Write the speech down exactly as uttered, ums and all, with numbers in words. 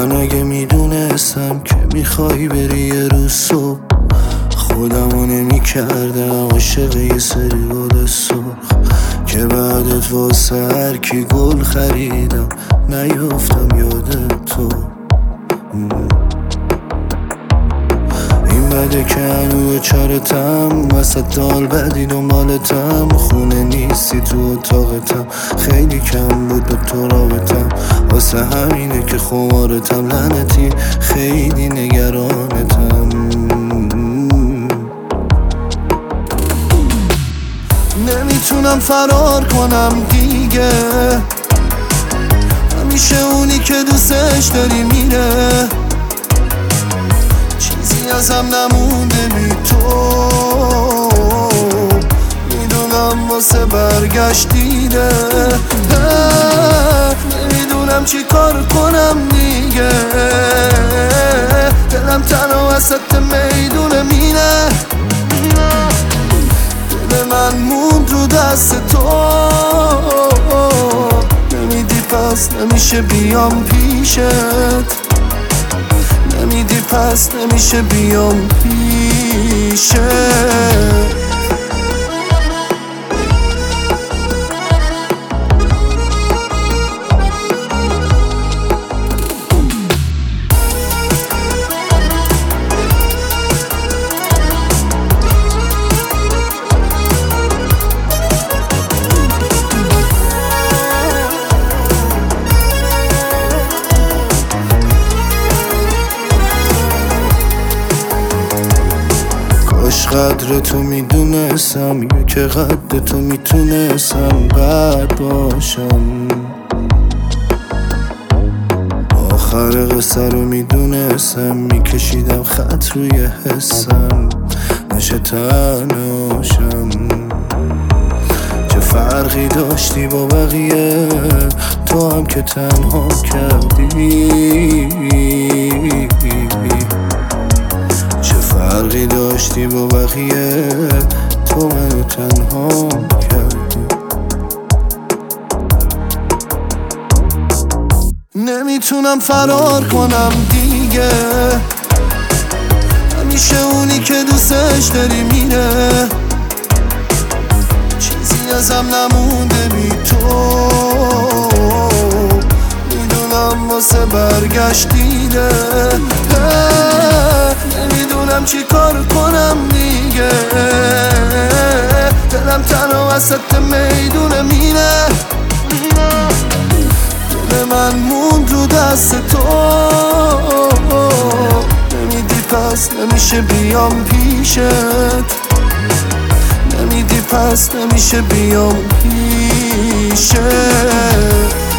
من اگه میدونستم که میخوای بری یه روز صبح، خودمو نمی کردم عاشق یه سری گل سرخ که بعدت واسه هر کی گل خریدم نیافتم یاد تو. این بده که هنو چارتم وسط دال بدی دنبالتم، خونه نیستی تو اتاقتم، خیلی کم بود به تو رابطم، واسه همینه که خمارتم لعنتی خیلی نگرانتم. نمیتونم فرار کنم دیگه، همیشه اونی که دوستش داری میره، چیزی ازم نمونده بی تو، میدونم واسه برگشت دیده، نمیدونم چی کار کنم دیگه، دلم تنها وسط میدون مینه، دل من موند رو دست تو، نمیدی پس نمیشه بیام پیشت، نمیدی پس نمیشه بیام پیشت. قدر تو میدونستم یا که قدر تو میتونستم بد باشم، آخر قصه رو میدونستم میکشیدم خط روی حسم نشه تنهاشم. چه فرقی داشتی با بقیه تو هم که تنها کردی، فرقی داشتی با بقیه تو منو تنها کردی. نمیتونم فرار کنم دیگه، همیشه اونی که دوستش داری میره، چیزی ازم نمونده بی تو، میدونم واسه برگشت دیده، نمیدونم چی کار کنم دیگه، دلم تنها وسط میدون مینه، دل من موند رو دست تو، نمیدی پس نمیشه بیام پیشت، نمیدی پس نمیشه بیام پیشت.